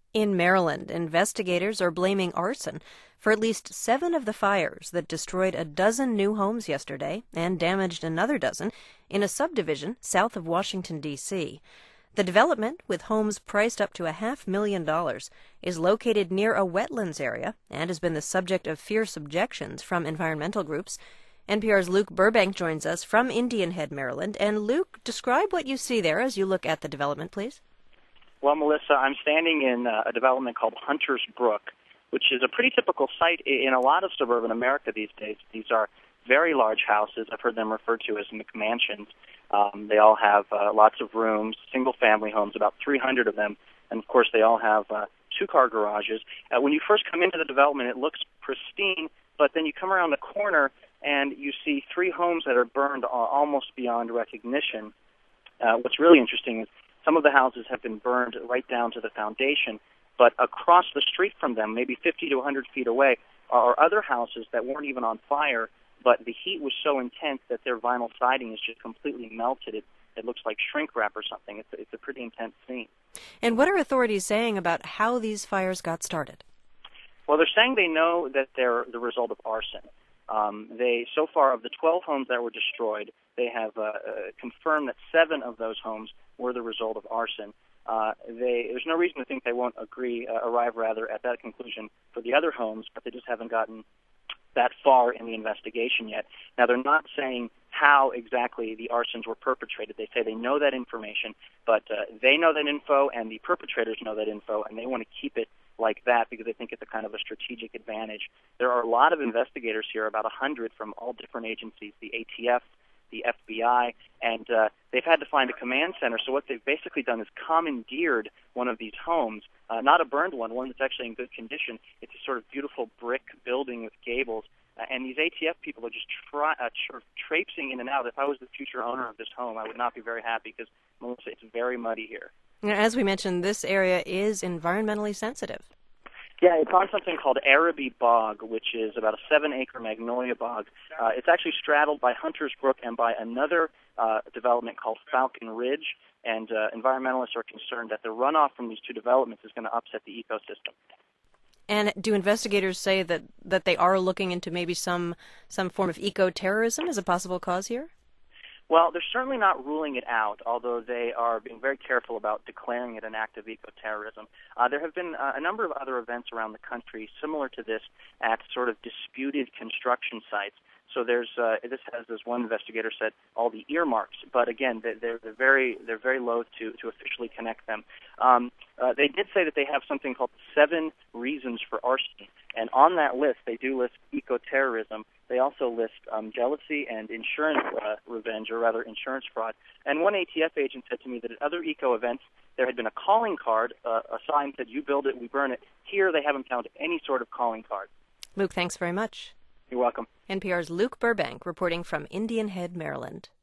In Maryland, investigators are blaming arson for at least 7 of the fires that destroyed a dozen new homes yesterday and damaged another dozen in a subdivision south of Washington, D.C. The development, with homes priced up to $500,000, is located near a wetlands area and has been the subject of fierce objections from environmental groups. NPR's Luke Burbank joins us from Indian Head, Maryland. And Luke, describe what you see there as you look at the development, please. Well, Melissa, I'm standing in a development called Hunter's Brook, which is a pretty typical site in a lot of suburban America these days. These are very large houses. I've heard them referred to as McMansions. They all have lots of rooms, single-family homes, about 300 of them. And, of course, they all have two-car garages. When you first come into the development, it looks pristine, but then you come around the corner and you see 3 homes that are burned almost beyond recognition. What's really interesting is some of the houses have been burned right down to the foundation, but across the street from them, maybe 50 to 100 feet away, are other houses that weren't even on fire, but the heat was so intense that their vinyl siding is just completely melted. It looks like shrink wrap or something. It's a pretty intense scene. And what are authorities saying about how these fires got started? Well, they're saying they know that they're the result of arson. So far, of the 12 homes that were destroyed, they have confirmed that 7 of those homes were the result of arson. There's no reason to think they won't arrive at that conclusion for the other homes, but they just haven't gotten that far in the investigation yet. Now, they're not saying how exactly the arsons were perpetrated. They say they know that information, but they know that info and the perpetrators know that info, and they want to keep it like that because they think it's a kind of a strategic advantage. There are a lot of investigators here, about 100 from all different agencies, the ATF, the FBI, and they've had to find a command center. So what they've basically done is commandeered one of these homes, not a burned one that's actually in good condition. It's a sort of beautiful brick building with gables, and these ATF people are just sort of traipsing in and out. If I was the future owner of this home, I would not be very happy because, Melissa, it's very muddy here. As we mentioned, this area is environmentally sensitive. Yeah, it's on something called Araby Bog, which is about a 7-acre magnolia bog. It's actually straddled by Hunter's Brook and by another development called Falcon Ridge, and environmentalists are concerned that the runoff from these two developments is going to upset the ecosystem. And do investigators say that they are looking into maybe some form of eco-terrorism as a possible cause here? Well, they're certainly not ruling it out, although they are being very careful about declaring it an act of eco-terrorism. There have been a number of other events around the country similar to this at sort of disputed construction sites. So this has, as one investigator said, all the earmarks. But again, they're very loath to officially connect them. They did say that they have something called 7 reasons for arson, and on that list, they do list eco-terrorism. They also list jealousy and insurance revenge, or rather insurance fraud. And one ATF agent said to me that at other eco events, there had been a calling card, a sign said, "You build it, we burn it." Here, they haven't found any sort of calling card. Luke, thanks very much. You're welcome. NPR's Luke Burbank reporting from Indian Head, Maryland.